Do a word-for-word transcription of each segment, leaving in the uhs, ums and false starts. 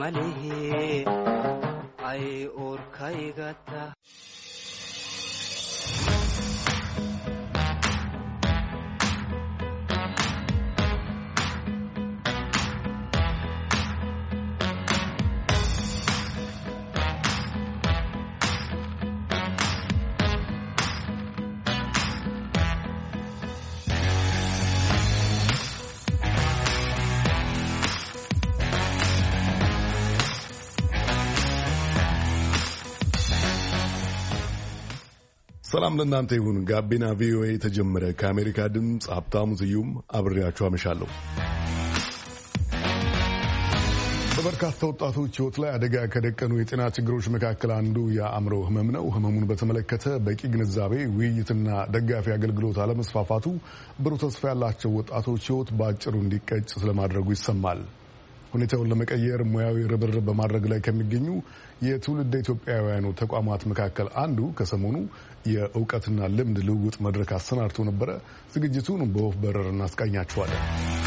malihi ay urkaygata ሰላም ለእናንተ ይሁን። ጋቢና ቪኦኤ ተጀመረ። ከአሜሪካ ድምፅ ሀብታሙ ስዩም አብሬያችሁ አመሻለሁ። በበርካታ ወጣቶች ሕይወት ላይ አደጋ ከደቀኑ የጤና ችግሮች መካከል አንዱ የአእምሮ ህመም ነው። ህመሙን በተመለከተ በቂ ግንዛቤ፣ ውይይትና ደጋፊ አገልግሎት አለመስፋፋቱ ብሩህ ተስፋ ያላቸው ወጣቶች ሕይወት በአጭሩ እንዲቀጭ ስለማድረጉ ይሰማል። ሁኔታውን ለመቀየር ሙያዊ ርብርብ በማድረግ ላይ ከሚገኙ የትውልድ ኢትዮጵያውያኑ ተቋማት መካከል አንዱ ከሰሞኑ የእውቀትና ልምድ ልውውጥ መድረክ አሰናድቶ ነበረ። ዝግጅቱን በወፍ በረር እናስቃኛችኋለን።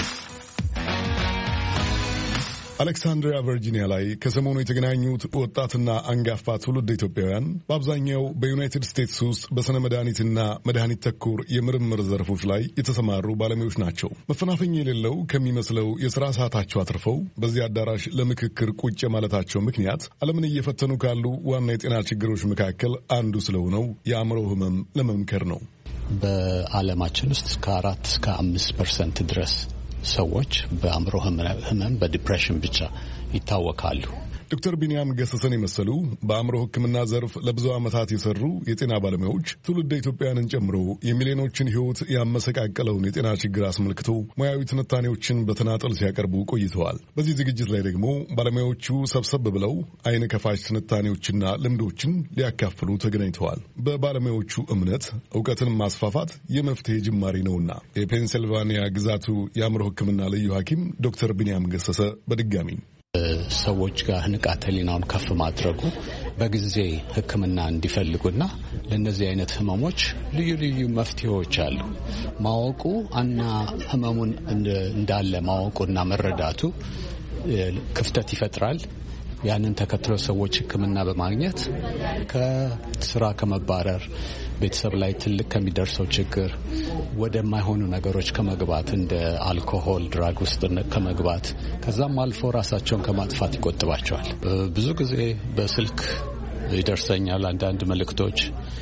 አሌክሳንድሪያ ቨርጂኒያ ላይ ከሰሞኑ የተገናኙት ወጣትና አንጋፋ ትውልድ ኢትዮጵያውያን በአብዛኛው በዩናይትድ ስቴትስ ውስጥ በስነ መድኃኒትና መድኃኒት ተኮር የምርምር ዘርፎች ላይ የተሰማሩ ባለሙያዎች ናቸው። መፈናፈኛ የሌለው ከሚመስለው የሥራ ሰዓታቸው አትርፈው በዚህ አዳራሽ ለምክክር ቁጭ ማለታቸው ምክንያት ዓለምን እየፈተኑ ካሉ ዋና የጤና ችግሮች መካከል አንዱ ስለሆነው የአእምሮ ህመም ለመምከር ነው። በዓለማችን ውስጥ ከአራት እስከ አምስት ፐርሰንት ድረስ ሰዎች በአእምሮ ህመም በዲፕሬሽን ብቻ ይታወቃሉ። ዶክተር ቢንያም ገሰሰን የመሰሉ በአእምሮ ሕክምና ዘርፍ ለብዙ ዓመታት የሰሩ የጤና ባለሙያዎች ትውልደ ኢትዮጵያውያንን ጨምሮ የሚሊዮኖችን ሕይወት ያመሰቃቀለውን የጤና ችግር አስመልክቶ ሙያዊ ትንታኔዎችን በተናጠል ሲያቀርቡ ቆይተዋል። በዚህ ዝግጅት ላይ ደግሞ ባለሙያዎቹ ሰብሰብ ብለው አይን ከፋች ትንታኔዎችና ልምዶችን ሊያካፍሉ ተገናኝተዋል። በባለሙያዎቹ እምነት እውቀትን ማስፋፋት የመፍትሄ ጅማሬ ነውና የፔንሲልቫኒያ ግዛቱ የአእምሮ ሕክምና ልዩ ሐኪም ዶክተር ቢንያም ገሰሰ በድጋሚ ሰዎች ጋር ንቃተ ህሊናውን ከፍ ማድረጉ በጊዜ ሕክምና እንዲፈልጉና ለነዚህ አይነት ህመሞች ልዩ ልዩ መፍትሄዎች አሉ። ማወቁ እና ህመሙን እንዳለ ማወቁና መረዳቱ ክፍተት ይፈጥራል። ያንን ተከትሎ ሰዎች ሕክምና በማግኘት ከስራ ከመባረር ቤተሰብ ላይ ትልቅ ከሚደርሰው ችግር ወደማይሆኑ ነገሮች ከመግባት እንደ አልኮሆል፣ ድራግ ውስጥ ከመግባት ከዛም አልፎ ራሳቸውን ከማጥፋት ይቆጥባቸዋል። ብዙ ጊዜ በስልክ ይደርሰኛል አንዳንድ መልእክቶች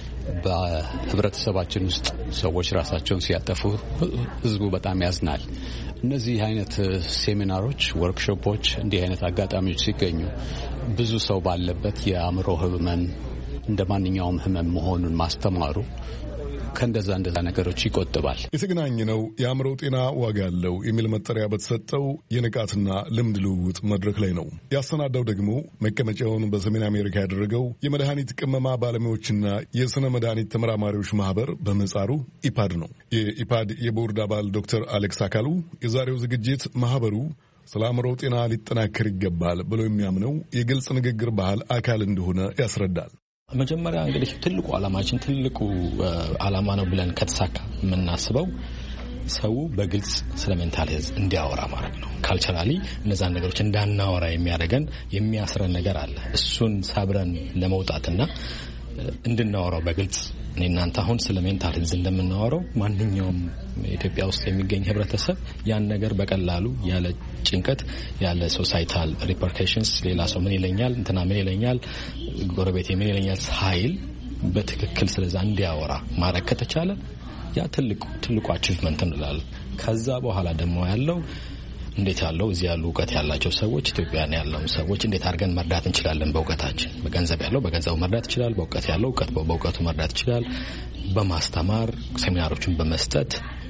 በህብረተሰባችን ውስጥ ሰዎች ራሳቸውን ሲያጠፉ ህዝቡ በጣም ያዝናል። እነዚህ አይነት ሴሚናሮች፣ ወርክሾፖች፣ እንዲህ አይነት አጋጣሚዎች ሲገኙ ብዙ ሰው ባለበት የአእምሮ ህመም እንደ ማንኛውም ህመም መሆኑን ማስተማሩ ከእንደዛ እንደዛ ነገሮች ይቆጥባል። የተገናኘነው የአእምሮ ጤና ዋጋ ያለው የሚል መጠሪያ በተሰጠው የንቃትና ልምድ ልውውጥ መድረክ ላይ ነው። ያሰናዳው ደግሞ መቀመጫውን በሰሜን አሜሪካ ያደረገው የመድኃኒት ቅመማ ባለሙያዎችና የስነ መድኃኒት ተመራማሪዎች ማህበር በምህጻሩ ኢፓድ ነው። የኢፓድ የቦርድ አባል ዶክተር አሌክስ አካሉ የዛሬው ዝግጅት ማህበሩ ስለ አእምሮ ጤና ሊጠናከር ይገባል ብሎ የሚያምነው የግልጽ ንግግር ባህል አካል እንደሆነ ያስረዳል። መጀመሪያ እንግዲህ ትልቁ ዓላማችን ትልቁ ዓላማ ነው ብለን ከተሳካ የምናስበው ሰው በግልጽ ስለ ሜንታል ሄልዝ እንዲያወራ ማድረግ ነው። ካልቸራሊ እነዛን ነገሮች እንዳናወራ የሚያደርገን የሚያስረን ነገር አለ። እሱን ሰብረን ለመውጣትና እንድናወራው በግልጽ እኔ እናንተ አሁን ስለ ሜንታል ሄልዝ እንደምናወራው ማንኛውም ኢትዮጵያ ውስጥ የሚገኝ ህብረተሰብ ያን ነገር በቀላሉ ያለ ጭንቀት ያለ ሶሳይታል ሪፐርኬሽንስ ሌላ ሰው ምን ይለኛል እንትና ምን ይለኛል ጎረቤቴ ምን ይለኛል ሳይል በትክክል ስለዛ እንዲያወራ ማድረግ ከተቻለ ያ ትልቁ ትልቁ አቺቭመንት እንላለን። ከዛ በኋላ ደግሞ ያለው እንዴት ያለው እዚህ ያሉ ዕውቀት ያላቸው ሰዎች ኢትዮጵያን ያለው ሰዎች እንዴት አድርገን መርዳት እንችላለን? በእውቀታችን በገንዘብ ያለው በገንዘቡ መርዳት ይችላል። በእውቀት ያለው ዕውቀት በእውቀቱ መርዳት ይችላል። በማስተማር ሴሚናሮችን በመስጠት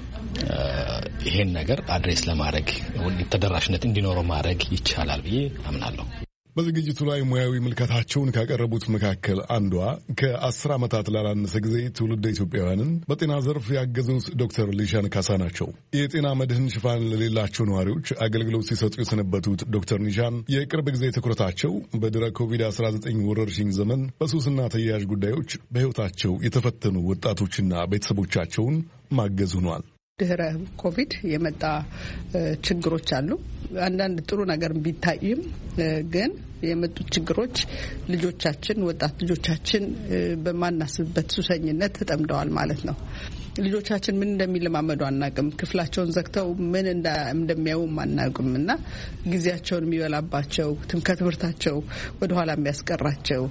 ይሄን ነገር አድሬስ ለማድረግ ተደራሽነት እንዲኖረው ማድረግ ይቻላል ብዬ አምናለሁ። በዝግጅቱ ላይ ሙያዊ ምልከታቸውን ካቀረቡት መካከል አንዷ ከአስር ዓመታት ላላነሰ ጊዜ ትውልደ ኢትዮጵያውያንን በጤና ዘርፍ ያገዙት ዶክተር ሊሻን ካሳ ናቸው። የጤና መድህን ሽፋን ለሌላቸው ነዋሪዎች አገልግሎት ሲሰጡ የሰነበቱት ዶክተር ኒሻን የቅርብ ጊዜ ትኩረታቸው በድረ ኮቪድ አስራ ዘጠኝ ወረርሽኝ ዘመን በሱስና ተያያዥ ጉዳዮች በሕይወታቸው የተፈተኑ ወጣቶችና ቤተሰቦቻቸውን ማገዝ ሆኗል። ድህረ ኮቪድ የመጣ ችግሮች አሉ። አንዳንድ ጥሩ ነገር ቢታይም ግን የመጡት ችግሮች ልጆቻችን ወጣት ልጆቻችን በማናስብበት ሱሰኝነት ተጠምደዋል ማለት ነው። ልጆቻችን ምን እንደሚለማመዱ አናውቅም። ክፍላቸውን ዘግተው ምን እንደሚያዩ አናውቅምና ጊዜያቸውን የሚበላባቸው ከትምህርታቸው ወደ ኋላ የሚያስቀራቸው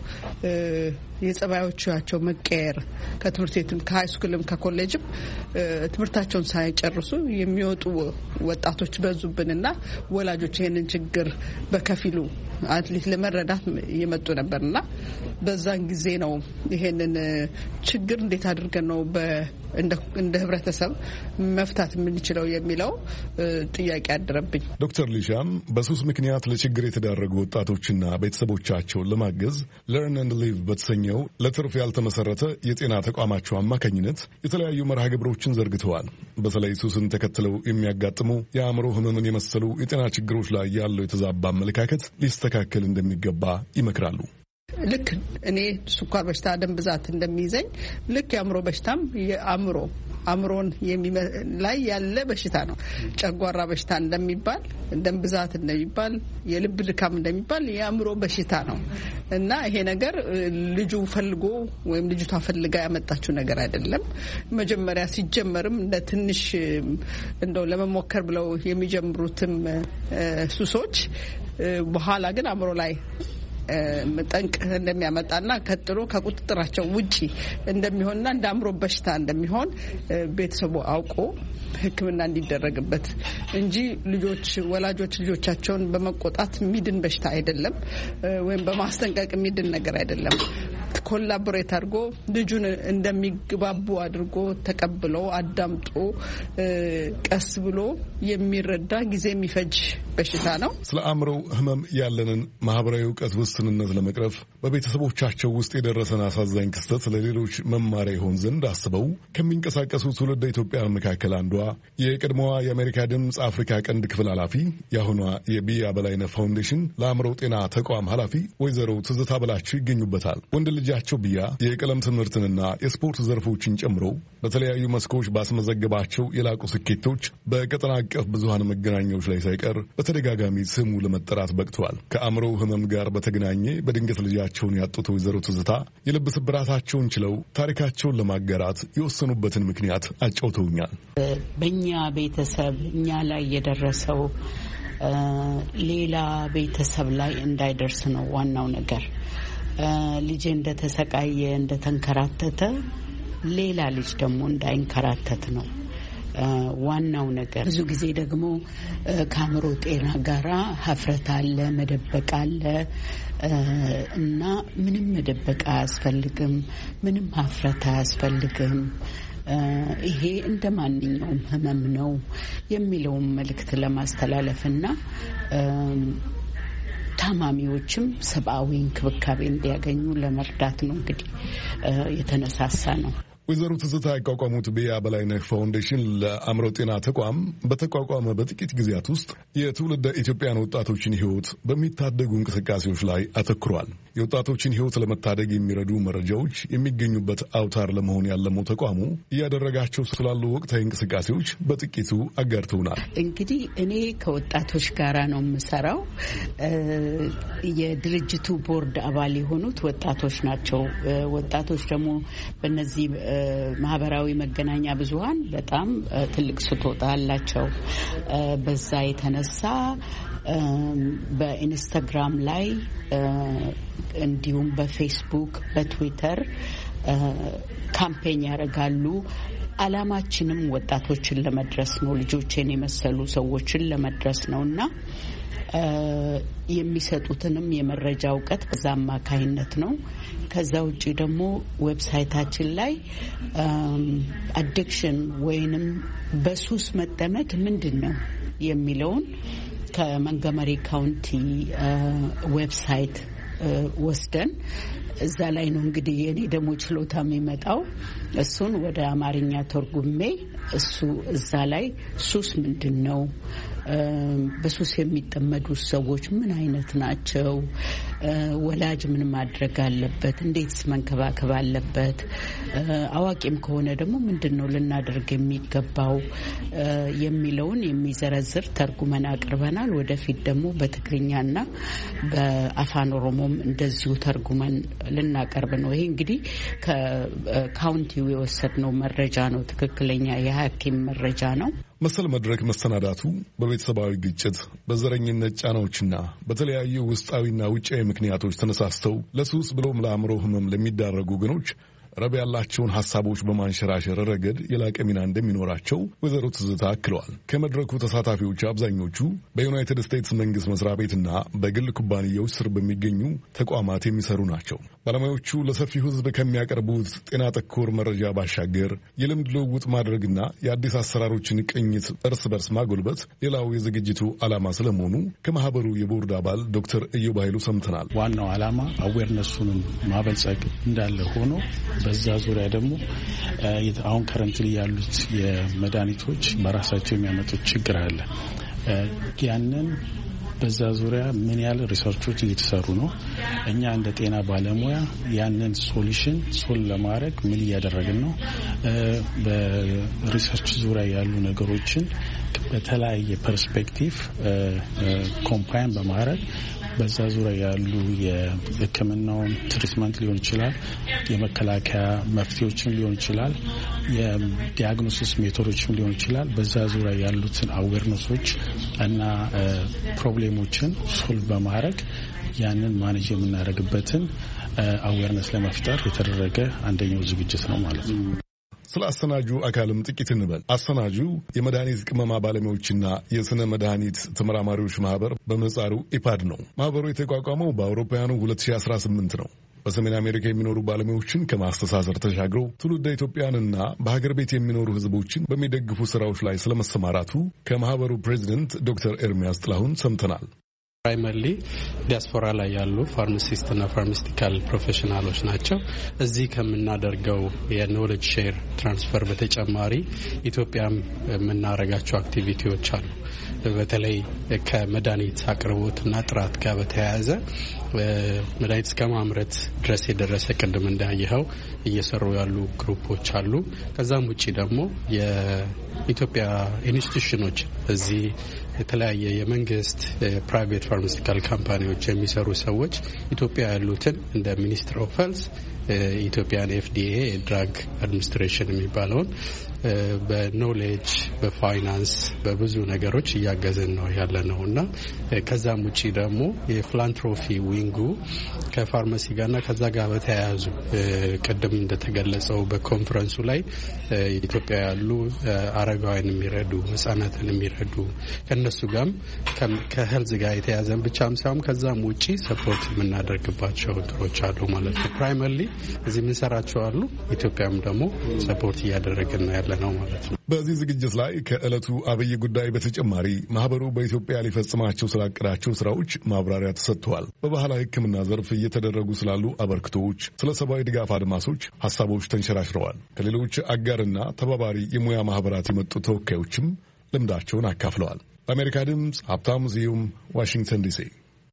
የጸባዮቻቸው መቀየር ከትምህርት ቤትም ከሃይ ስኩልም ከኮሌጅም ትምህርታቸውን ሳይጨርሱ የሚወጡ ወጣቶች በዙብንና ወላጆች ይሄንን ችግር በከፊሉ አትሊስት ለመረዳት እየመጡ ነበርና በዛን ጊዜ ነው ይሄንን ችግር እንዴት አድርገን ነው እንደ ህብረተሰብ መፍታት የምንችለው የሚለው ጥያቄ አደረብኝ። ዶክተር ሊሻም በሱስ ምክንያት ለችግር የተዳረጉ ወጣቶችና ቤተሰቦቻቸውን ለማገዝ ለርን ኤንድ ሊቭ በተሰኘው ለትርፍ ያልተመሰረተ የጤና ተቋማቸው አማካኝነት የተለያዩ መርሃ ግብሮችን ዘርግተዋል። በተለይ ሱስን ተከትለው የሚያጋጥሙ የአእምሮ ህመምን የመሰሉ የጤና ችግሮች ላይ ያለው የተዛባ አመለካከት ሊስተካከል እንደሚገባ ይመክራሉ። ልክ እኔ ስኳር በሽታ ደም ብዛት እንደሚይዘኝ ልክ የአእምሮ በሽታም የአእምሮ አእምሮን ላይ ያለ በሽታ ነው። ጨጓራ በሽታ እንደሚባል ደም ብዛት እንደሚባል የልብ ድካም እንደሚባል የአእምሮ በሽታ ነው እና ይሄ ነገር ልጁ ፈልጎ ወይም ልጅቷ ፈልጋ ያመጣችው ነገር አይደለም። መጀመሪያ ሲጀመርም እንደ ትንሽ እንደው ለመሞከር ብለው የሚጀምሩትም ሱሶች በኋላ ግን አእምሮ ላይ ጠንቅ እንደሚያመጣና ከጥሩ ከቁጥጥራቸው ውጪ እንደሚሆንና እንደ አእምሮ በሽታ እንደሚሆን ቤተሰቡ አውቆ ሕክምና እንዲደረግበት እንጂ ልጆች ወላጆች ልጆቻቸውን በመቆጣት ሚድን በሽታ አይደለም ወይም በማስጠንቀቅ ሚድን ነገር አይደለም። ኮላቦሬት አድርጎ ልጁን እንደሚግባቡ አድርጎ ተቀብሎ አዳምጦ ቀስ ብሎ የሚረዳ ጊዜ የሚፈጅ በሽታ ነው። ስለ አእምሮ ህመም ያለንን ማህበራዊ ዕውቀት ውስንነት ለመቅረፍ በቤተሰቦቻቸው ውስጥ የደረሰን አሳዛኝ ክስተት ለሌሎች መማሪያ ይሆን ዘንድ አስበው ከሚንቀሳቀሱ ትውልደ ኢትዮጵያውያን መካከል አንዷ የቀድሞዋ የአሜሪካ ድምፅ አፍሪካ ቀንድ ክፍል ኃላፊ የአሁኗ የቢያ በላይነህ ፋውንዴሽን ለአእምሮ ጤና ተቋም ኃላፊ ወይዘሮ ትዝታ በላቸው ይገኙበታል። ወንድ ልጃቸው ቢያ የቀለም ትምህርትንና የስፖርት ዘርፎችን ጨምሮ በተለያዩ መስኮች ባስመዘገባቸው የላቁ ስኬቶች በቀጠና አቀፍ ብዙሃን መገናኛዎች ላይ ሳይቀር በተደጋጋሚ ስሙ ለመጠራት በቅተዋል። ከአእምሮ ህመም ጋር በተገናኘ በድንገት ልጃቸውን ያጡት ወይዘሮ ትዝታ የልብ ስብራታቸውን ችለው ታሪካቸውን ለማጋራት የወሰኑበትን ምክንያት አጫውተውኛል። በእኛ ቤተሰብ እኛ ላይ የደረሰው ሌላ ቤተሰብ ላይ እንዳይደርስ ነው ዋናው ነገር። ልጄ እንደተሰቃየ እንደተንከራተተ ሌላ ልጅ ደግሞ እንዳይንከራተት ነው ዋናው ነገር። ብዙ ጊዜ ደግሞ ከአእምሮ ጤና ጋራ ሀፍረት አለ፣ መደበቅ አለ እና ምንም መደበቅ አያስፈልግም፣ ምንም ሀፍረት አያስፈልግም። ይሄ እንደ ማንኛውም ህመም ነው የሚለውን መልእክት ለማስተላለፍና ታማሚዎችም ሰብአዊ እንክብካቤ እንዲያገኙ ለመርዳት ነው እንግዲህ የተነሳሳ ነው። ወይዘሮ ትዝታ ያቋቋሙት ቢያ በላይነህ ፋውንዴሽን ለአእምሮ ጤና ተቋም በተቋቋመ በጥቂት ጊዜያት ውስጥ የትውልደ ኢትዮጵያን ወጣቶችን ህይወት በሚታደጉ እንቅስቃሴዎች ላይ አተኩሯል። የወጣቶችን ህይወት ለመታደግ የሚረዱ መረጃዎች የሚገኙበት አውታር ለመሆን ያለመው ተቋሙ እያደረጋቸው ስላሉ ወቅታዊ እንቅስቃሴዎች በጥቂቱ አጋርተውናል። እንግዲህ እኔ ከወጣቶች ጋራ ነው የምሰራው። የድርጅቱ ቦርድ አባል የሆኑት ወጣቶች ናቸው። ወጣቶች ደግሞ በእነዚህ ማህበራዊ መገናኛ ብዙሃን በጣም ትልቅ ስጦታ አላቸው። በዛ የተነሳ በኢንስታግራም ላይ እንዲሁም በፌስቡክ በትዊተር ካምፔን ያደርጋሉ። አላማችንም ወጣቶችን ለመድረስ ነው፣ ልጆችን የመሰሉ ሰዎችን ለመድረስ ነውና የሚሰጡትንም የመረጃ እውቀት በዛ አማካይነት ነው። ከዛ ውጪ ደግሞ ዌብሳይታችን ላይ አዲክሽን ወይንም በሱስ መጠመድ ምንድነው የሚለውን ከመንገመሪ ካውንቲ ዌብሳይት ወስደን እዛ ላይ ነው እንግዲህ የኔ ደግሞ ችሎታ የሚመጣው። እሱን ወደ አማርኛ ተርጉሜ እሱ እዛ ላይ ሱስ ምንድነው? በሱስ የሚጠመዱ ሰዎች ምን አይነት ናቸው? ወላጅ ምን ማድረግ አለበት? እንዴትስ መንከባከብ አለበት? አዋቂም ከሆነ ደግሞ ምንድነው ልናደርግ የሚገባው የሚለውን የሚዘረዝር ተርጉመን አቅርበናል። ወደፊት ደግሞ በትግርኛና በአፋን ኦሮሞም እንደዚሁ ተርጉመን ልናቀርብ ነው። ይሄ እንግዲህ ከካውንቲው የወሰድነው መረጃ ነው። ትክክለኛ የሐኪም መረጃ ነው። መሰል መድረክ መሰናዳቱ በቤተሰባዊ ግጭት፣ በዘረኝነት ጫናዎችና በተለያዩ ውስጣዊና ውጫዊ ምክንያቶች ተነሳስተው ለሱስ ብሎም ለአእምሮ ህመም ለሚዳረጉ ወገኖች ረብ ያላቸውን ሐሳቦች በማንሸራሸር ረገድ የላቀ ሚና እንደሚኖራቸው ወይዘሮ ትዝታ አክለዋል። ከመድረኩ ተሳታፊዎች አብዛኞቹ በዩናይትድ ስቴትስ መንግስት መስሪያ ቤትና በግል ኩባንያዎች ስር በሚገኙ ተቋማት የሚሰሩ ናቸው። ባለሙያዎቹ ለሰፊው ህዝብ ከሚያቀርቡት ጤና ተኮር መረጃ ባሻገር የልምድ ልውውጥ ማድረግና የአዲስ አሰራሮችን ቅኝት እርስ በርስ ማጎልበት ሌላው የዝግጅቱ ዓላማ ስለመሆኑ ከማህበሩ የቦርድ አባል ዶክተር እዮብ ኃይሉ ሰምተናል። ዋናው ዓላማ አዌርነሱን ማበልጸግ እንዳለ ሆኖ በዛ ዙሪያ ደግሞ አሁን ከረንትሊ ያሉት የመድኃኒቶች በራሳቸው የሚያመጡት ችግር አለ። ያንን በዛ ዙሪያ ምን ያህል ሪሰርቾች እየተሰሩ ነው? እኛ እንደ ጤና ባለሙያ ያንን ሶሉሽን ሶል ለማድረግ ምን እያደረግን ነው? በሪሰርች ዙሪያ ያሉ ነገሮችን በተለያየ ፐርስፔክቲቭ ኮምፓይን በማድረግ በዛ ዙሪያ ያሉ የሕክምናውን ትሪትመንት ሊሆን ይችላል፣ የመከላከያ መፍትሄዎችን ሊሆን ይችላል፣ የዲያግኖሲስ ሜቶዶችን ሊሆን ይችላል። በዛ ዙሪያ ያሉትን አዌርነሶች እና ፕሮብሌሞችን ሶልቭ በማድረግ ያንን ማኔጅ የምናደርግበትን አዌርነስ ለመፍጠር የተደረገ አንደኛው ዝግጅት ነው ማለት ነው። ስለ አሰናጁ አካልም ጥቂት እንበል። አሰናጁ የመድኃኒት ቅመማ ባለሙያዎችና የስነ መድኃኒት ተመራማሪዎች ማህበር በምህጻሩ ኢፓድ ነው። ማህበሩ የተቋቋመው በአውሮፓውያኑ ሁለት ሺህ አስራ ስምንት ነው። በሰሜን አሜሪካ የሚኖሩ ባለሙያዎችን ከማስተሳሰር ተሻግረው ትውልደ ኢትዮጵያንና በሀገር ቤት የሚኖሩ ህዝቦችን በሚደግፉ ስራዎች ላይ ስለመሰማራቱ ከማህበሩ ፕሬዚደንት ዶክተር ኤርሚያስ ጥላሁን ሰምተናል። ፕራይመርሊ ዲያስፖራ ላይ ያሉ ፋርማሲስትና ፋርማሲቲካል ፕሮፌሽናሎች ናቸው። እዚህ ከምናደርገው የኖሌጅ ሼር ትራንስፈር በተጨማሪ ኢትዮጵያም የምናደርጋቸው አክቲቪቲዎች አሉ። በተለይ ከመድኃኒት አቅርቦትና ጥራት ጋር በተያያዘ መድኃኒት እስከ ማምረት ድረስ የደረሰ ቅድም እንዳየኸው እየሰሩ ያሉ ግሩፖች አሉ። ከዛም ውጪ ደግሞ የኢትዮጵያ ኢንስቲትዩሽኖች እዚህ የተለያየ የመንግስት ፕራይቬት ፋርማሲቲካል ካምፓኒዎች የሚሰሩ ሰዎች ኢትዮጵያ ያሉትን እንደ ሚኒስትር ኦፍ ሄልዝ ኢትዮጵያን ኤፍዲኤ ድራግ አድሚኒስትሬሽን የሚባለውን በኖሌጅ በፋይናንስ በብዙ ነገሮች እያገዘን ነው ያለ ነው እና ከዛም ውጪ ደግሞ የፊላንትሮፊ ዊንጉ ከፋርማሲ ጋርና ከዛ ጋር በተያያዙ ቀደም እንደተገለጸው በኮንፈረንሱ ላይ ኢትዮጵያ ያሉ አረጋውያን የሚረዱ ህጻናትን የሚረዱ ከነሱ ጋርም ከሄልዝ ጋር የተያዘን ብቻም ሳይሆን ከዛም ውጪ ሰፖርት የምናደርግባቸው ድሮች አሉ ማለት ነው። ፕራይመርሊ እዚህ የምንሰራቸው አሉ። ኢትዮጵያም ደግሞ ሰፖርት እያደረግን ነው ያለ ነው ማለት ነው። በዚህ ዝግጅት ላይ ከዕለቱ አብይ ጉዳይ በተጨማሪ ማህበሩ በኢትዮጵያ ሊፈጽማቸው ስላቀዳቸው ስራዎች ማብራሪያ ተሰጥተዋል። በባህላዊ ሕክምና ዘርፍ እየተደረጉ ስላሉ አበርክቶዎች፣ ስለ ሰብአዊ ድጋፍ አድማሶች ሀሳቦች ተንሸራሽረዋል። ከሌሎች አጋርና ተባባሪ የሙያ ማህበራት የመጡ ተወካዮችም ልምዳቸውን አካፍለዋል። ለአሜሪካ ድምፅ ሀብታሙ ስዩም ዋሽንግተን ዲሲ።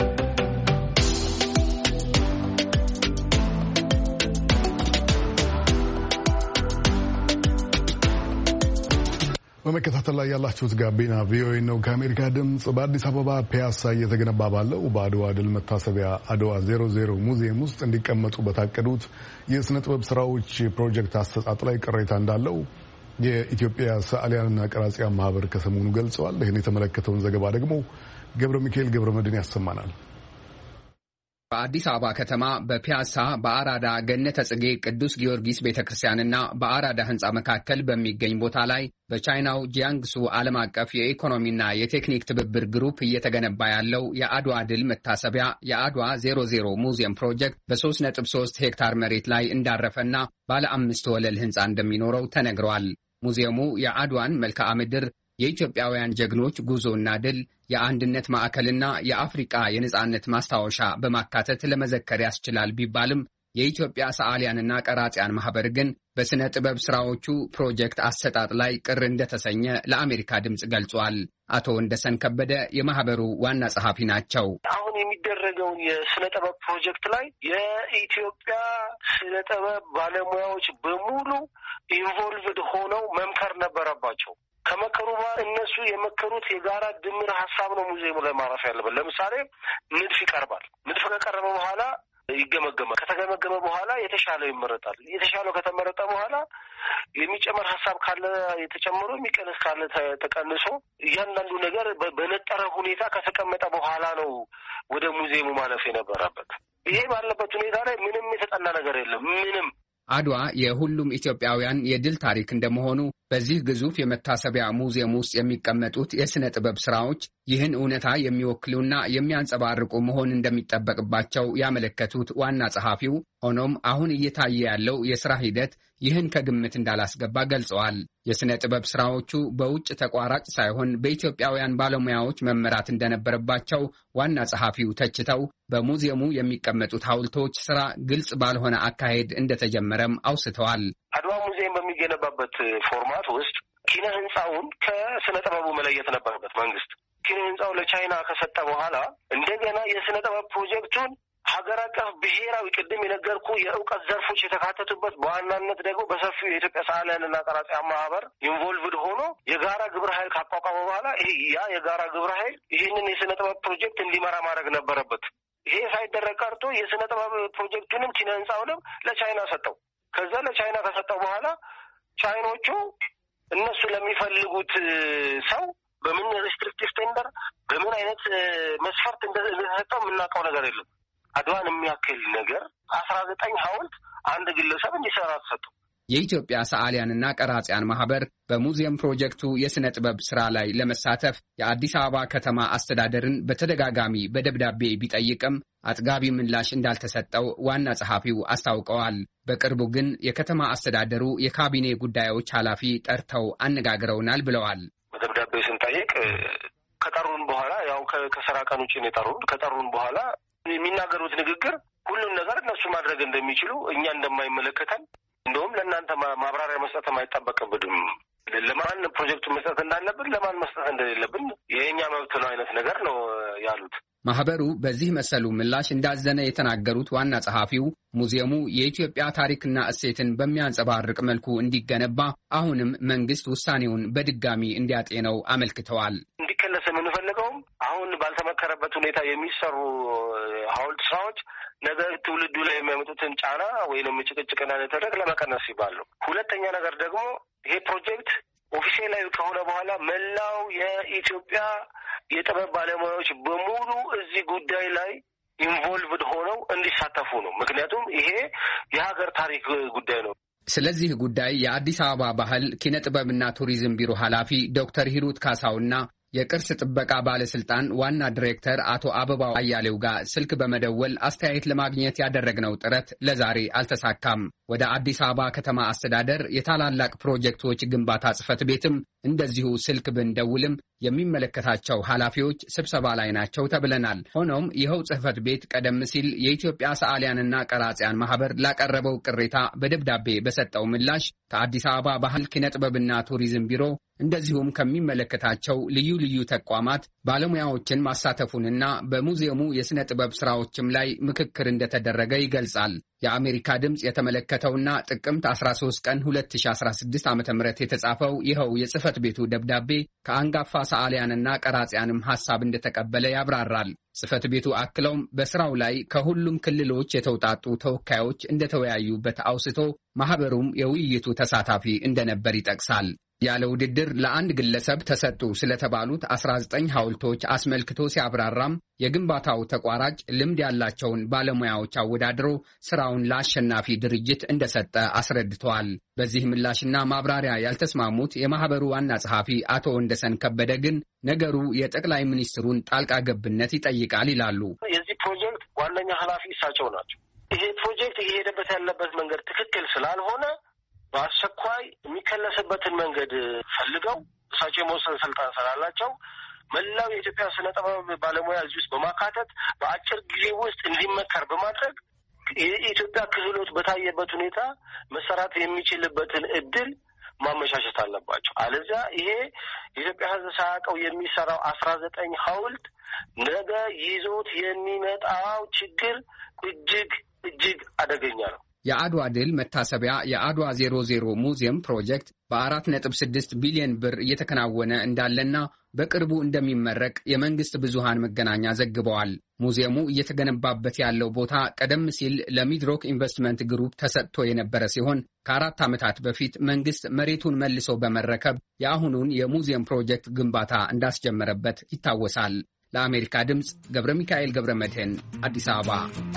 በመከታተል ላይ ያላችሁት ጋቢና ቪኦኤ ነው። ከአሜሪካ ድምፅ በአዲስ አበባ ፒያሳ እየተገነባ ባለው በአድዋ ድል መታሰቢያ አድዋ ዜሮ ዜሮ ሙዚየም ውስጥ እንዲቀመጡ በታቀዱት የስነ ጥበብ ስራዎች ፕሮጀክት አሰጣጥ ላይ ቅሬታ እንዳለው የኢትዮጵያ ሰዓሊያንና ቀራጺያን ማህበር ከሰሞኑ ገልጸዋል። ይህን የተመለከተውን ዘገባ ደግሞ ገብረ ሚካኤል ገብረ መድን ያሰማናል። በአዲስ አበባ ከተማ በፒያሳ በአራዳ ገነተ ጽጌ ቅዱስ ጊዮርጊስ ቤተክርስቲያንና በአራዳ ህንፃ መካከል በሚገኝ ቦታ ላይ በቻይናው ጂያንግሱ ዓለም አቀፍ የኢኮኖሚና የቴክኒክ ትብብር ግሩፕ እየተገነባ ያለው የአድዋ ድል መታሰቢያ የአድዋ ዜሮ ዜሮ ሙዚየም ፕሮጀክት በ3 ነጥብ ሶስት ሄክታር መሬት ላይ እንዳረፈና ባለ አምስት ወለል ህንፃ እንደሚኖረው ተነግሯል። ሙዚየሙ የአድዋን መልክዓ ምድር፣ የኢትዮጵያውያን ጀግኖች ጉዞና ድል፣ የአንድነት ማዕከልና የአፍሪካ የነጻነት ማስታወሻ በማካተት ለመዘከር ያስችላል ቢባልም የኢትዮጵያ ሰዓሊያንና ቀራጺያን ማህበር ግን በስነ ጥበብ ስራዎቹ ፕሮጀክት አሰጣጥ ላይ ቅር እንደተሰኘ ለአሜሪካ ድምጽ ገልጿል። አቶ ወንደሰን ከበደ የማህበሩ ዋና ጸሐፊ ናቸው። አሁን የሚደረገውን የስነ ጥበብ ፕሮጀክት ላይ የኢትዮጵያ ስነ ጥበብ ባለሙያዎች በሙሉ ኢንቮልቭድ ሆነው መምከር ነበረባቸው። ከመከሩ እነሱ የመከሩት የጋራ ድምር ሀሳብ ነው ሙዚየሙ ላይ ማረፍ ያለበት። ለምሳሌ ንድፍ ይቀርባል። ንድፍ ከቀረበ በኋላ ይገመገማል። ከተገመገመ በኋላ የተሻለው ይመረጣል። የተሻለው ከተመረጠ በኋላ የሚጨመር ሀሳብ ካለ የተጨመረ፣ የሚቀንስ ካለ ተቀንሶ እያንዳንዱ ነገር በነጠረ ሁኔታ ከተቀመጠ በኋላ ነው ወደ ሙዚየሙ ማለፍ የነበረበት። ይሄ ባለበት ሁኔታ ላይ ምንም የተጠና ነገር የለም። ምንም አድዋ የሁሉም ኢትዮጵያውያን የድል ታሪክ እንደመሆኑ በዚህ ግዙፍ የመታሰቢያ ሙዚየም ውስጥ የሚቀመጡት የሥነ ጥበብ ሥራዎች ይህን እውነታ የሚወክሉና የሚያንጸባርቁ መሆን እንደሚጠበቅባቸው ያመለከቱት ዋና ጸሐፊው፣ ሆኖም አሁን እየታየ ያለው የሥራ ሂደት ይህን ከግምት እንዳላስገባ ገልጸዋል። የሥነ ጥበብ ሥራዎቹ በውጭ ተቋራጭ ሳይሆን በኢትዮጵያውያን ባለሙያዎች መመራት እንደነበረባቸው ዋና ጸሐፊው ተችተው በሙዚየሙ የሚቀመጡት ሐውልቶች ሥራ ግልጽ ባልሆነ አካሄድ እንደተጀመረም አውስተዋል። አድዋ ሙዚየም በሚገነባበት ፎርማት ውስጥ ኪነ ህንፃውን ከስነ ጥበቡ መለየት ነበረበት መንግስት። ኪነ ህንፃው ለቻይና ከሰጠ በኋላ እንደገና የስነ ጥበብ ፕሮጀክቱን ሀገር አቀፍ ብሔራዊ ቅድም የነገርኩ የእውቀት ዘርፎች የተካተቱበት በዋናነት ደግሞ በሰፊው የኢትዮጵያ ሰዓሊያንና ቀራጺያን ማህበር ኢንቮልቭድ ሆኖ የጋራ ግብረ ኃይል ካቋቋመ በኋላ ይሄ ያ የጋራ ግብረ ኃይል ይህንን የስነ ጥበብ ፕሮጀክት እንዲመራ ማድረግ ነበረበት። ይሄ ሳይደረግ ቀርቶ የስነ ጥበብ ፕሮጀክቱንም ኪነ ህንፃውንም ለቻይና ሰጠው። ከዛ ለቻይና ከሰጠው በኋላ ቻይኖቹ እነሱ ለሚፈልጉት ሰው በምን ሪስትሪክቲቭ ቴንደር በምን አይነት መስፈርት እንደተሰጠው የምናውቀው ነገር የለም። አድዋን የሚያክል ነገር አስራ ዘጠኝ ሐውልት አንድ ግለሰብ እንዲሰራ ተሰጠው። የኢትዮጵያ ሰዓሊያንና ቀራጺያን ማህበር በሙዚየም ፕሮጀክቱ የሥነ ጥበብ ሥራ ላይ ለመሳተፍ የአዲስ አበባ ከተማ አስተዳደርን በተደጋጋሚ በደብዳቤ ቢጠይቅም አጥጋቢ ምላሽ እንዳልተሰጠው ዋና ጸሐፊው አስታውቀዋል። በቅርቡ ግን የከተማ አስተዳደሩ የካቢኔ ጉዳዮች ኃላፊ ጠርተው አነጋግረውናል ብለዋል። በደብዳቤ ስንጠይቅ ከጠሩን በኋላ ያው ከስራ ቀን ውጭ ነው የጠሩን። ከጠሩን በኋላ የሚናገሩት ንግግር ሁሉም ነገር እነሱ ማድረግ እንደሚችሉ እኛ እንደማይመለከተን እንደውም ለእናንተ ማብራሪያ መስጠት አይጠበቅብንም፣ ለማን ፕሮጀክቱን መስጠት እንዳለብን ለማን መስጠት እንደሌለብን የእኛ መብት ነው አይነት ነገር ነው ያሉት። ማህበሩ በዚህ መሰሉ ምላሽ እንዳዘነ የተናገሩት ዋና ጸሐፊው ሙዚየሙ የኢትዮጵያ ታሪክና እሴትን በሚያንጸባርቅ መልኩ እንዲገነባ አሁንም መንግስት ውሳኔውን በድጋሚ እንዲያጤነው አመልክተዋል። እንዲከለስ የምንፈልገውም አሁን ባልተመከረበት ሁኔታ የሚሰሩ ሐውልት ስራዎች ነገ ትውልዱ ላይ የሚያመጡትን ጫና ወይንም ጭቅጭቅና ንትርክ ለመቀነስ ይባሉ። ሁለተኛ ነገር ደግሞ ይሄ ፕሮጀክት ኦፊሴላዊ ከሆነ በኋላ መላው የኢትዮጵያ የጥበብ ባለሙያዎች በሙሉ እዚህ ጉዳይ ላይ ኢንቮልቭድ ሆነው እንዲሳተፉ ነው። ምክንያቱም ይሄ የሀገር ታሪክ ጉዳይ ነው። ስለዚህ ጉዳይ የአዲስ አበባ ባህል ኪነ ጥበብና ቱሪዝም ቢሮ ኃላፊ ዶክተር ሂሩት ካሳውና የቅርስ ጥበቃ ባለስልጣን ዋና ዲሬክተር አቶ አበባው አያሌው ጋር ስልክ በመደወል አስተያየት ለማግኘት ያደረግነው ጥረት ለዛሬ አልተሳካም። ወደ አዲስ አበባ ከተማ አስተዳደር የታላላቅ ፕሮጀክቶች ግንባታ ጽሕፈት ቤትም እንደዚሁ ስልክ ብንደውልም የሚመለከታቸው ኃላፊዎች ስብሰባ ላይ ናቸው ተብለናል። ሆኖም ይኸው ጽሕፈት ቤት ቀደም ሲል የኢትዮጵያ ሰዓሊያንና ቀራጺያን ማህበር ላቀረበው ቅሬታ በደብዳቤ በሰጠው ምላሽ ከአዲስ አበባ ባህል ኪነ ጥበብና ቱሪዝም ቢሮ እንደዚሁም ከሚመለከታቸው ልዩ ልዩ ተቋማት ባለሙያዎችን ማሳተፉንና በሙዚየሙ የሥነ ጥበብ ሥራዎችም ላይ ምክክር እንደተደረገ ይገልጻል። የአሜሪካ ድምፅ የተመለከተውና ጥቅምት አስራ ሦስት ቀን ሁለት ሺህ አስራ ስድስት ዓ ም የተጻፈው ይኸው የጽሕፈት ቤቱ ደብዳቤ ከአንጋፋ ሰዓሊያንና ቀራጺያንም ሐሳብ እንደተቀበለ ያብራራል። ጽሕፈት ቤቱ አክለውም በሥራው ላይ ከሁሉም ክልሎች የተውጣጡ ተወካዮች እንደተወያዩበት አውስቶ ማኅበሩም የውይይቱ ተሳታፊ እንደነበር ይጠቅሳል። ያለ ውድድር ለአንድ ግለሰብ ተሰጡ ስለተባሉት አስራ ዘጠኝ ሐውልቶች አስመልክቶ ሲያብራራም የግንባታው ተቋራጭ ልምድ ያላቸውን ባለሙያዎች አወዳድሮ ሥራውን ለአሸናፊ ድርጅት እንደሰጠ አስረድተዋል። በዚህ ምላሽና ማብራሪያ ያልተስማሙት የማኅበሩ ዋና ጸሐፊ አቶ ወንደሰን ከበደ ግን ነገሩ የጠቅላይ ሚኒስትሩን ጣልቃ ገብነት ይጠይቃል ይላሉ። የዚህ ፕሮጀክት ዋነኛ ኃላፊ እሳቸው ናቸው። ይሄ ፕሮጀክት እየሄደበት ያለበት መንገድ ትክክል ስላልሆነ በአስቸኳይ የሚከለስበትን መንገድ ፈልገው እሳቸው የመወሰን ስልጣን ስላላቸው መላው የኢትዮጵያ ስነ ጥበብ ባለሙያ እዚህ ውስጥ በማካተት በአጭር ጊዜ ውስጥ እንዲመከር በማድረግ የኢትዮጵያ ክህሎት በታየበት ሁኔታ መሰራት የሚችልበትን እድል ማመቻቸት አለባቸው። አለዚያ ይሄ የኢትዮጵያ ሕዝብ ሳያውቀው የሚሰራው አስራ ዘጠኝ ሐውልት ነገ ይዞት የሚመጣው ችግር እጅግ እጅግ አደገኛ ነው። የአድዋ ድል መታሰቢያ የአድዋ ዜሮ ዜሮ ሙዚየም ፕሮጀክት በአራት ነጥብ ስድስት ቢሊዮን ብር እየተከናወነ እንዳለና በቅርቡ እንደሚመረቅ የመንግስት ብዙሃን መገናኛ ዘግበዋል። ሙዚየሙ እየተገነባበት ያለው ቦታ ቀደም ሲል ለሚድሮክ ኢንቨስትመንት ግሩፕ ተሰጥቶ የነበረ ሲሆን ከአራት ዓመታት በፊት መንግስት መሬቱን መልሶ በመረከብ የአሁኑን የሙዚየም ፕሮጀክት ግንባታ እንዳስጀመረበት ይታወሳል። ለአሜሪካ ድምፅ ገብረ ሚካኤል ገብረ መድህን አዲስ አበባ።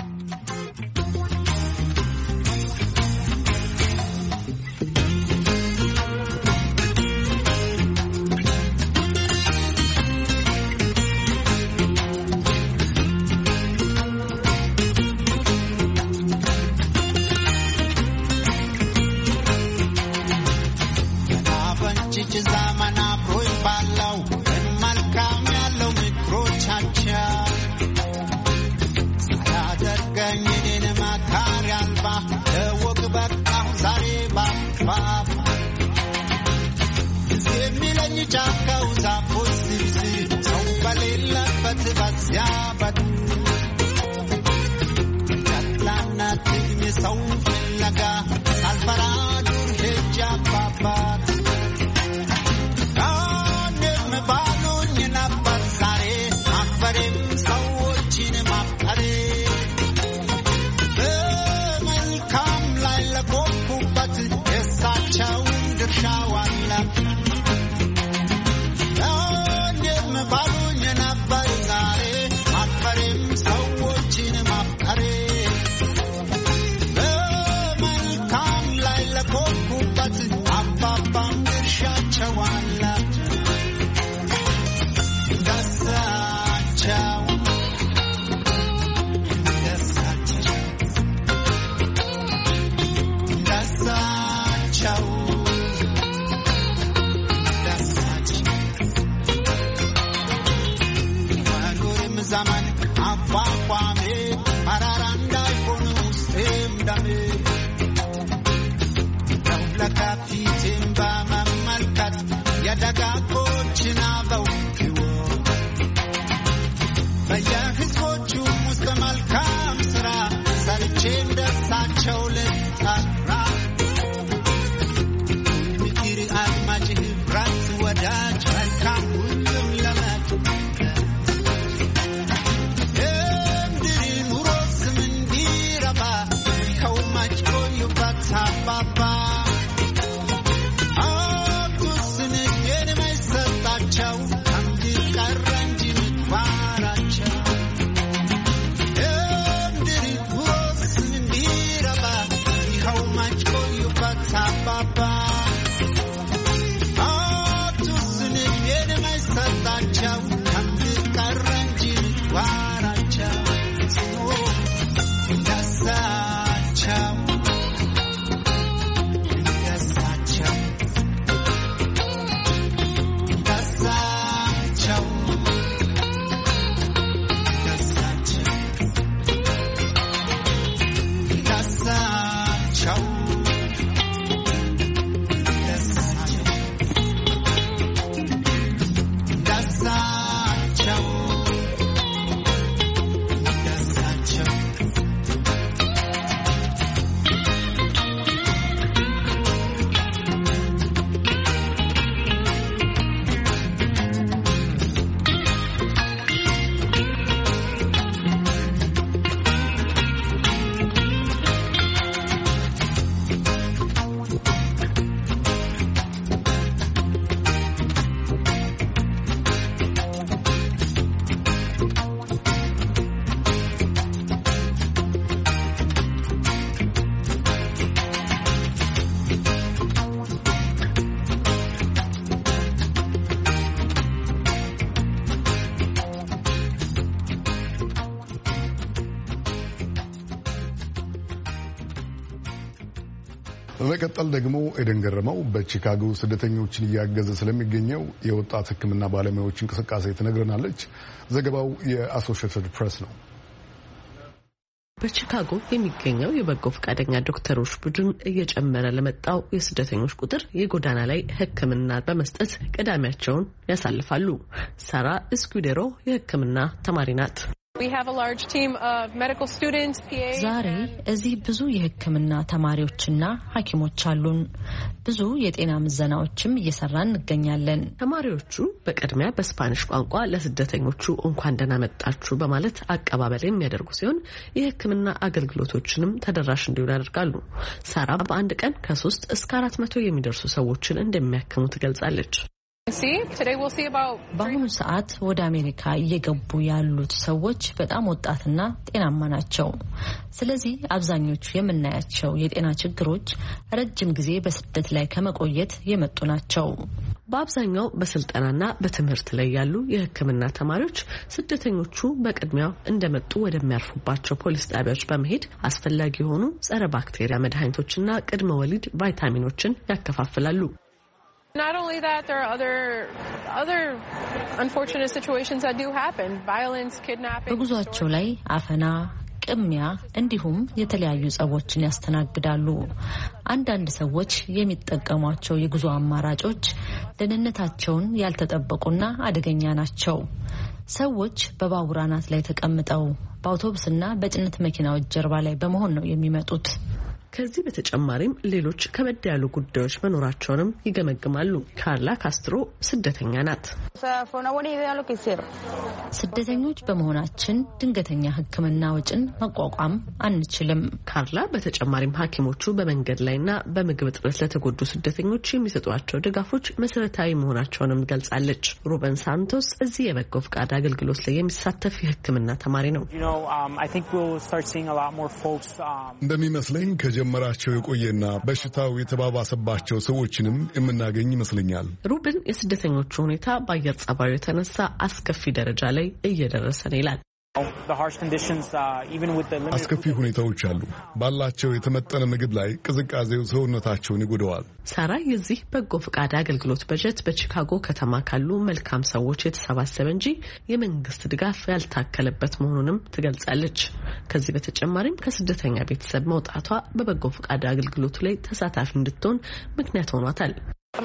በመቀጠል ደግሞ ኤደን ገረመው በቺካጎ ስደተኞችን እያገዘ ስለሚገኘው የወጣት ሕክምና ባለሙያዎች እንቅስቃሴ ትነግረናለች። ዘገባው የአሶሺየትድ ፕሬስ ነው። በቺካጎ የሚገኘው የበጎ ፈቃደኛ ዶክተሮች ቡድን እየጨመረ ለመጣው የስደተኞች ቁጥር የጎዳና ላይ ሕክምና በመስጠት ቀዳሚያቸውን ያሳልፋሉ። ሳራ እስኩዴሮ የሕክምና ተማሪ ናት። ዛሬ እዚህ ብዙ የሕክምና ተማሪዎችና ሐኪሞች አሉን። ብዙ የጤና ምዘናዎችም እየሰራን እንገኛለን። ተማሪዎቹ በቅድሚያ በስፓኒሽ ቋንቋ ለስደተኞቹ እንኳን ደህና መጣችሁ በማለት አቀባበል የሚያደርጉ ሲሆን የሕክምና አገልግሎቶችንም ተደራሽ እንዲሆን ያደርጋሉ። ሳራ በአንድ ቀን ከሶስት እስከ አራት መቶ የሚደርሱ ሰዎችን እንደሚያክሙ ትገልጻለች። በአሁኑ ሰዓት ወደ አሜሪካ እየገቡ ያሉት ሰዎች በጣም ወጣትና ጤናማ ናቸው። ስለዚህ አብዛኞቹ የምናያቸው የጤና ችግሮች ረጅም ጊዜ በስደት ላይ ከመቆየት የመጡ ናቸው። በአብዛኛው በስልጠናና በትምህርት ላይ ያሉ የሕክምና ተማሪዎች ስደተኞቹ በቅድሚያው እንደመጡ ወደሚያርፉባቸው ፖሊስ ጣቢያዎች በመሄድ አስፈላጊ የሆኑ ጸረ ባክቴሪያ መድኃኒቶችና ቅድመ ወሊድ ቫይታሚኖችን ያከፋፍላሉ። Not only that, there are other other unfortunate situations that do happen. Violence, kidnapping. በጉዟቸው ላይ አፈና፣ ቅሚያ እንዲሁም የተለያዩ ጸቦችን ያስተናግዳሉ። አንዳንድ ሰዎች የሚጠቀሟቸው የጉዞ አማራጮች ደህንነታቸውን ያልተጠበቁና አደገኛ ናቸው። ሰዎች በባቡር አናት ላይ ተቀምጠው በአውቶቡስና በጭነት መኪናዎች ጀርባ ላይ በመሆን ነው የሚመጡት። ከዚህ በተጨማሪም ሌሎች ከበድ ያሉ ጉዳዮች መኖራቸውንም ይገመግማሉ። ካርላ ካስትሮ ስደተኛ ናት። ስደተኞች በመሆናችን ድንገተኛ ሕክምና ወጪን መቋቋም አንችልም። ካርላ በተጨማሪም ሐኪሞቹ በመንገድ ላይና በምግብ እጥረት ለተጎዱ ስደተኞች የሚሰጧቸው ድጋፎች መሰረታዊ መሆናቸውንም ገልጻለች። ሩበን ሳንቶስ እዚህ የበጎ ፈቃድ አገልግሎት ላይ የሚሳተፍ የሕክምና ተማሪ ነው። እንደሚመስለኝ መራቸው የቆየና በሽታው የተባባሰባቸው ሰዎችንም የምናገኝ ይመስለኛል። ሩብን የስደተኞቹ ሁኔታ በአየር ጸባዩ የተነሳ አስከፊ ደረጃ ላይ እየደረሰ ነው ይላል። አስከፊ ሁኔታዎች አሉ። ባላቸው የተመጠነ ምግብ ላይ ቅዝቃዜው ሰውነታቸውን ይጎዳዋል። ሳራ የዚህ በጎ ፈቃድ አገልግሎት በጀት በቺካጎ ከተማ ካሉ መልካም ሰዎች የተሰባሰበ እንጂ የመንግስት ድጋፍ ያልታከለበት መሆኑንም ትገልጻለች። ከዚህ በተጨማሪም ከስደተኛ ቤተሰብ መውጣቷ በበጎ ፈቃድ አገልግሎቱ ላይ ተሳታፊ እንድትሆን ምክንያት ሆኗታል።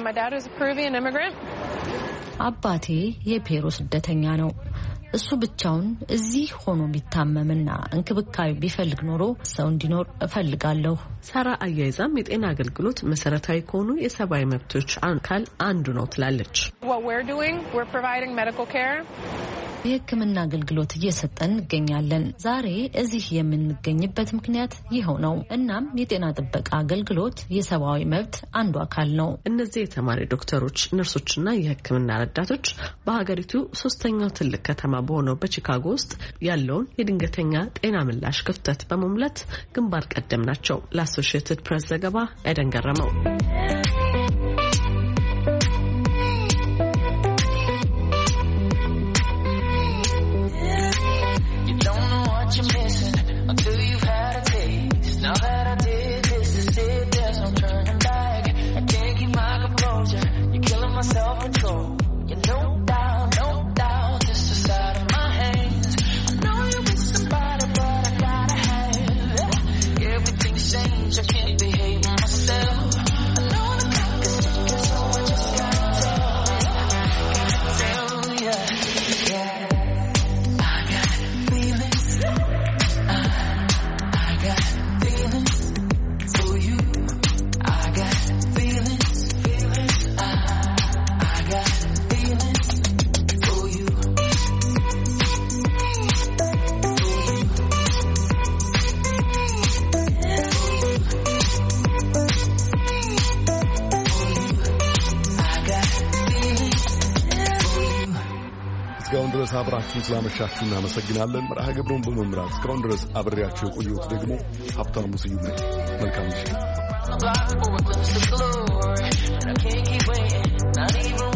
አባቴ የፔሩ ስደተኛ ነው። እሱ ብቻውን እዚህ ሆኖ ቢታመምና እንክብካቤ ቢፈልግ ኖሮ ሰው እንዲኖር እፈልጋለሁ። ሳራ አያይዛም የጤና አገልግሎት መሰረታዊ ከሆኑ የሰብአዊ መብቶች አካል አንዱ ነው ትላለች። የሕክምና አገልግሎት እየሰጠን እንገኛለን። ዛሬ እዚህ የምንገኝበት ምክንያት ይኸው ነው። እናም የጤና ጥበቃ አገልግሎት የሰብአዊ መብት አንዱ አካል ነው። እነዚህ የተማሪ ዶክተሮች፣ ነርሶችና የሕክምና ረዳቶች በሀገሪቱ ሶስተኛው ትልቅ ከተማ በሆነው በቺካጎ ውስጥ ያለውን የድንገተኛ ጤና ምላሽ ክፍተት በመሙላት ግንባር ቀደም ናቸው። ለአሶሺየትድ ፕሬስ ዘገባ አይደን ገረመው። እስካሁን ድረስ አብራችሁን ስላመሻችሁ እናመሰግናለን። መርሃ ግብሩን በመምራት እስካሁን ድረስ አብሬያችሁ የቆየሁት ደግሞ ሀብታሙ ስዩም ነኝ። መልካም ምሽት።